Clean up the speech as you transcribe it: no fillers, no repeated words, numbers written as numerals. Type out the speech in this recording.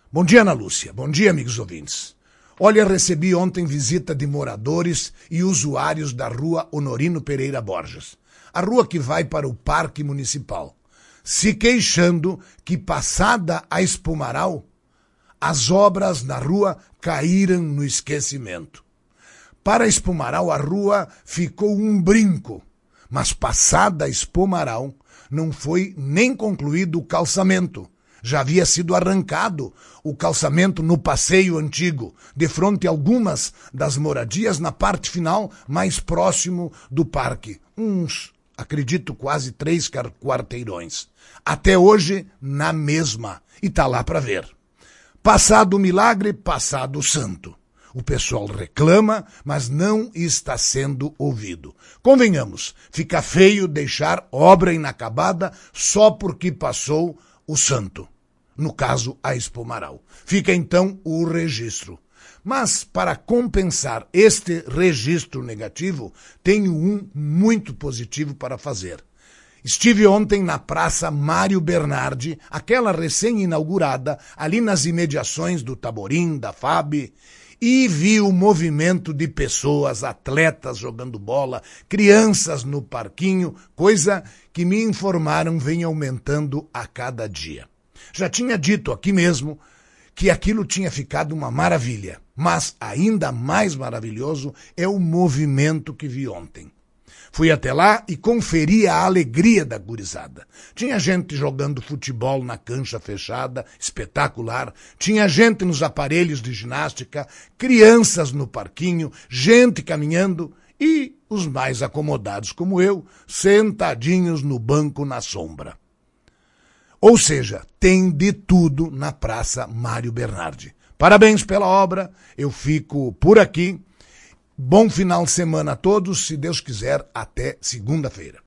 Bom dia, Ana Lúcia. Bom dia, amigos ouvintes. Olha, recebi ontem visita de moradores e usuários da rua Honorino Pereira Borges, a rua que vai para o Parque Municipal, se queixando que, passada a Espumaral, as obras na rua caíram no esquecimento. Para Espumaral, a rua ficou um brinco, mas passada a Espumaral, não foi nem concluído o calçamento. Já havia sido arrancado o calçamento no passeio antigo, de frente a algumas das moradias na parte final, mais próximo do parque. Acredito, quase 3 quarteirões. Até hoje, na mesma. E tá lá para ver. Passado o milagre, passado o santo. O pessoal reclama, mas não está sendo ouvido. Convenhamos, fica feio deixar obra inacabada só porque passou o santo. No caso, a Espumaral. Fica então o registro. Mas, para compensar este registro negativo, tenho um muito positivo para fazer. Estive ontem na Praça Mário Bernardi, aquela recém-inaugurada, ali nas imediações do Taborim, da FAB, e vi o movimento de pessoas, atletas jogando bola, crianças no parquinho, coisa que me informaram vem aumentando a cada dia. Já tinha dito aqui mesmo que aquilo tinha ficado uma maravilha, mas ainda mais maravilhoso é o movimento que vi ontem. Fui até lá e conferi a alegria da gurizada. Tinha gente jogando futebol na cancha fechada, espetacular. Tinha gente nos aparelhos de ginástica, crianças no parquinho, gente caminhando e os mais acomodados como eu, sentadinhos no banco na sombra. Ou seja, tem de tudo na Praça Mário Bernardi. Parabéns pela obra, eu fico por aqui. Bom final de semana a todos, se Deus quiser, até segunda-feira.